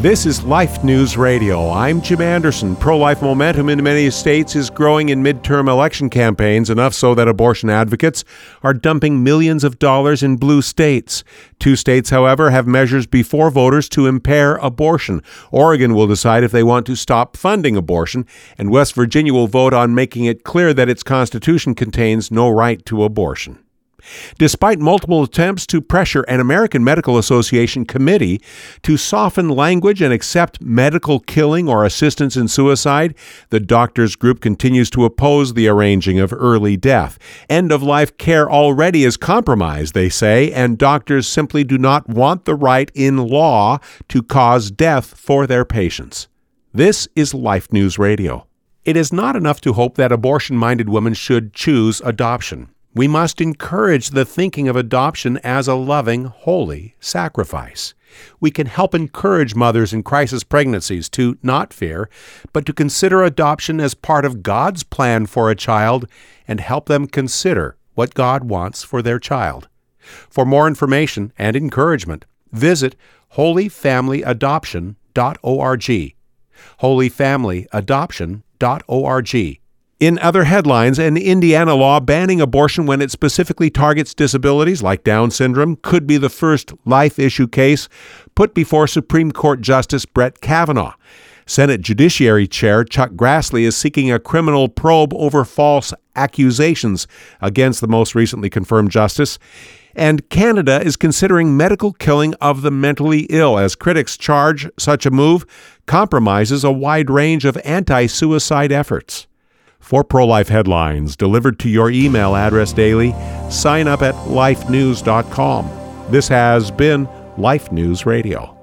This is Life News Radio. I'm Jim Anderson. Pro-life momentum in many states is growing in midterm election campaigns, enough so that abortion advocates are dumping millions of dollars in blue states. 2 states, however, have measures before voters to impair abortion. Oregon will decide if they want to stop funding abortion, and West Virginia will vote on making it clear that its constitution contains no right to abortion. Despite multiple attempts to pressure an American Medical Association committee to soften language and accept medical killing or assistance in suicide, the doctors' group continues to oppose the arranging of early death. End-of-life care already is compromised, they say, and doctors simply do not want the right in law to cause death for their patients. This is Life News Radio. It is not enough to hope that abortion-minded women should choose adoption. We must encourage the thinking of adoption as a loving, holy sacrifice. We can help encourage mothers in crisis pregnancies to not fear, but to consider adoption as part of God's plan for a child and help them consider what God wants for their child. For more information and encouragement, visit holyfamilyadoption.org. holyfamilyadoption.org. In other headlines, an Indiana law banning abortion when it specifically targets disabilities like Down syndrome could be the first life-issue case put before Supreme Court Justice Brett Kavanaugh. Senate Judiciary Chair Chuck Grassley is seeking a criminal probe over false accusations against the most recently confirmed justice. And Canada is considering medical killing of the mentally ill, as critics charge such a move compromises a wide range of anti-suicide efforts. For pro-life headlines delivered to your email address daily, sign up at lifenews.com. This has been Life News Radio.